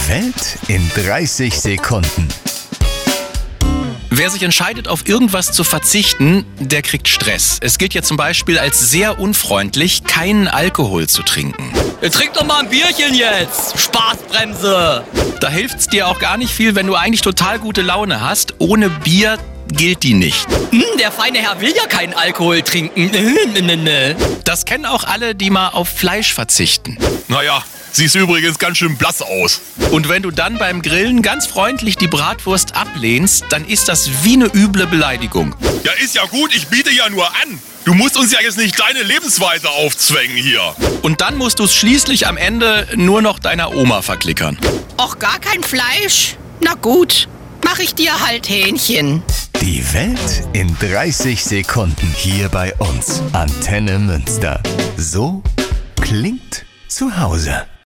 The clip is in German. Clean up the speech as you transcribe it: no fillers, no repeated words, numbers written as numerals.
Die Welt in 30 Sekunden. Wer sich entscheidet, auf irgendwas zu verzichten, der kriegt Stress. Es gilt ja zum Beispiel als sehr unfreundlich, keinen Alkohol zu trinken. Trink doch mal ein Bierchen jetzt! Spaßbremse! Da hilft's dir auch gar nicht viel, wenn du eigentlich total gute Laune hast. Ohne Bier gilt die nicht. Der feine Herr will ja keinen Alkohol trinken. Das kennen auch alle, die mal auf Fleisch verzichten. Naja, siehst übrigens ganz schön blass aus. Und wenn du dann beim Grillen ganz freundlich die Bratwurst ablehnst, dann ist das wie eine üble Beleidigung. Ja, ist ja gut, ich biete ja nur an. Du musst uns ja jetzt nicht deine Lebensweise aufzwängen hier. Und dann musst du es schließlich am Ende nur noch deiner Oma verklickern. Och, gar kein Fleisch? Na gut, mach ich dir halt Hähnchen. Die Welt in 30 Sekunden hier bei uns. Antenne Münster. So klingt zu Hause.